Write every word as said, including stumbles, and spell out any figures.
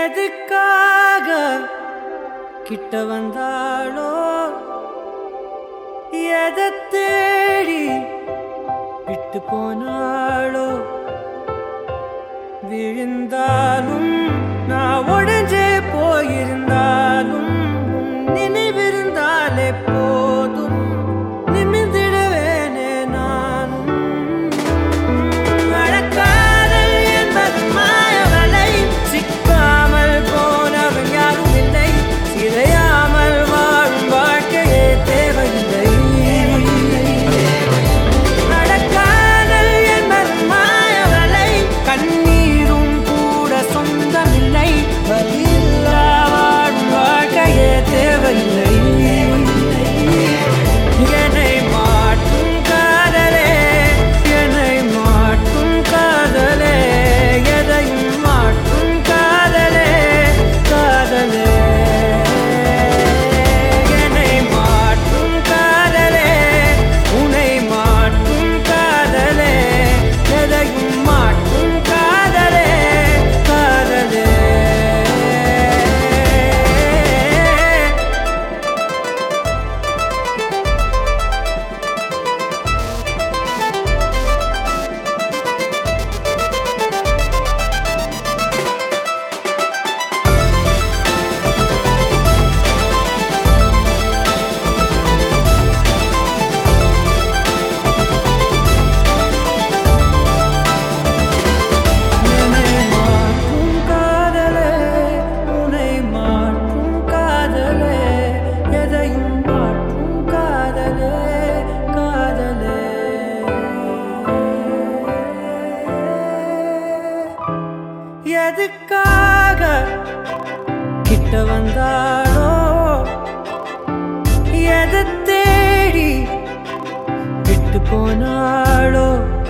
எதுக்காக கிட்ட வந்தாளோ எதை தேடி விட்டு போனாளோ விழுந்தாலும் நான் உடைஞ்சே போயிருந்தாலும் நினைவிருந்தாலே போதும் நிமிர்ந்திடுவேனே நானும் வழக்காதல் என்பது மாயவலை சிக்காமல் போனவன் யாரும் இல்லை சிதையாமல் வாழும் வாழ்க்கையே தேவையில்லை நடக்காதல் என்பது மாயவலை கண்ணீரும் கூட சொந்தமில்லை வலியில்லா வாழும் வாழ்க்கையே தேவையில்லை என்னை மாற்றும் காதலே என்னை மாற்றும் காதலே எதையும் மாற்றும் காதலே காதலே என்னை மாற்றும் காதலே உன்னை மாற்றும் காதலே எதையும் மாற்றும் காதலே காதலே என்னை மாற்றும் காதலே உன்னை மாற்றும் காதலே எதையும் மாற்றும் காதலே காதலே எதுக்காக கிட்ட வந்தாளோ எதை தேடி விட்டு போனாளோ